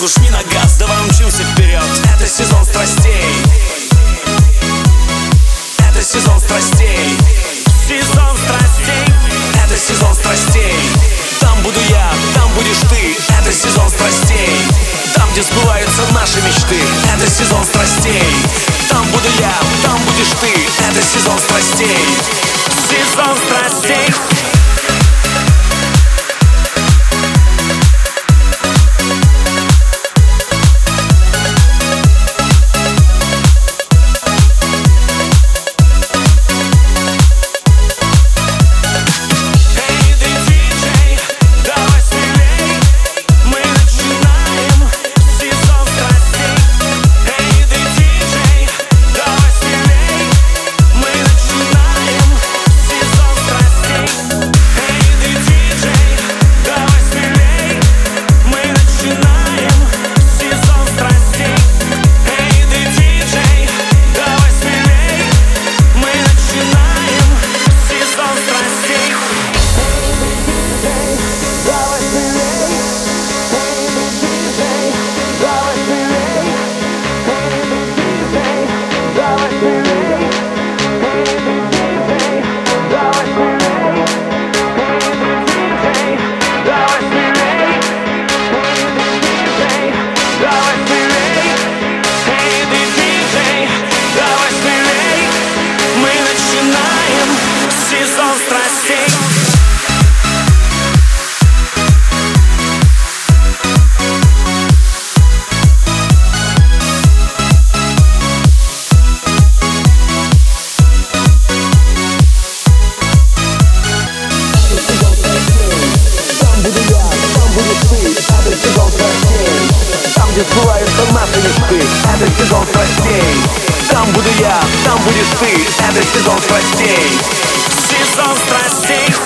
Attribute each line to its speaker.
Speaker 1: руку, жми на газ, давай умчимся вперед. Это сезон страстей. Это сезон страстей. Сезон страстей. Это сезон страстей. Там буду я, там будешь ты. Это сезон страстей. Там, где сбываются наши мечты. Это сезон страстей. Там буду я, там будешь ты. Это сезон страстей. Сезон страстей.
Speaker 2: Где сбываются наши мечты. Это сезон страстей. Там буду я, там будешь ты. Это сезон страстей.
Speaker 1: Сезон страстей.